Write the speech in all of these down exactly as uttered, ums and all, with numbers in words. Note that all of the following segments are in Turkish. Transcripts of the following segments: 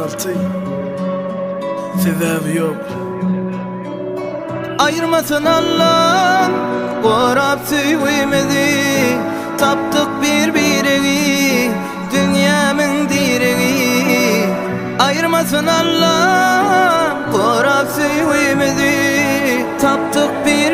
altı sebep yok. Ayırmasın Allah, korap süymedi. Taptık birbirini, dünyamın direği. Ayırmasın Allah, korap süymedi. Taptık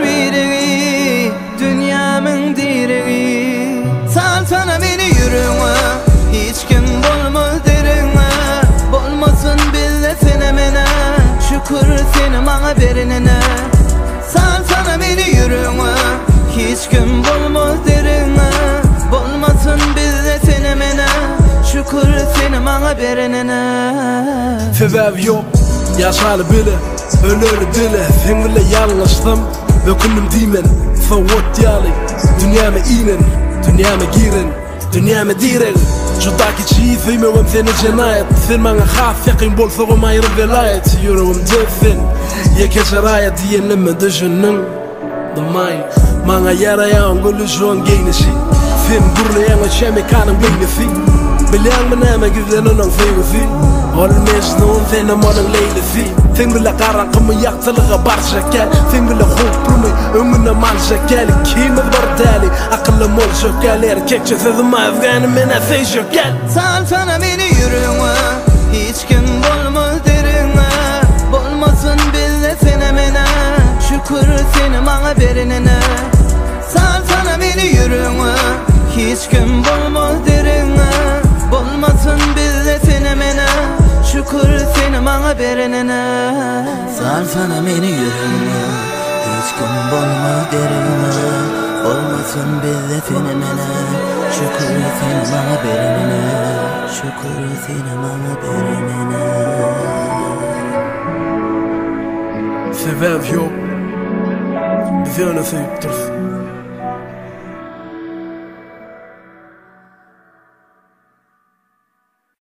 birbirini, dünyamın direği. Sal sana beni yürüme, hiç kim bulmaz derine. Bulmasın bilesene mene, şükür seni bana verenine. Sal sana beni yürüme, hiç kim bulmaz derine. Bulmasın bilesene mene, şükür seni bana verenine. Sebep yok, yaşalı bile, ölür dile. Sen bile yanlıştım, dökündüm dimen. Fawat yali, dünyama inen, dünyama girin, dünyama diren. Judaki çiğ feymewem seni cenayet. Sen bana khaf yakin bol soğum ayrı velayet. Yüreğim defin, yeke şarayet diyenleme düşünün. Damay, bana yarayan gülü şu an geynişi. Sen gurlayan o şemikanın beynisi. Bilen mi neme güvlenin on feyvisi. Olmaz nun sen amanın leylisi. Sen bile karanqımı yaktılığa barca gel. Sen bile hukrumu ömüne manca gel. Kimi bardali akıllım ol şökel. Erkekçe sözüm afganım mene sey şökel. Sal sana beni yürüme, hiç kim bulmaz derine. Bulmasın bilesene mene, şükür seni bana verenine. Sal sana beni yürüme, hiç kim bulmaz derine. Bulmasın bilesene mene, şükür seni bana verenine. Sal sana beni yürüme, hiç kim bulmaz derine. Olmasın bilesene mene, şükür seni bana verenine. Şükür seni bana verenine. Sebep yok, bizi öyle sevip dursun.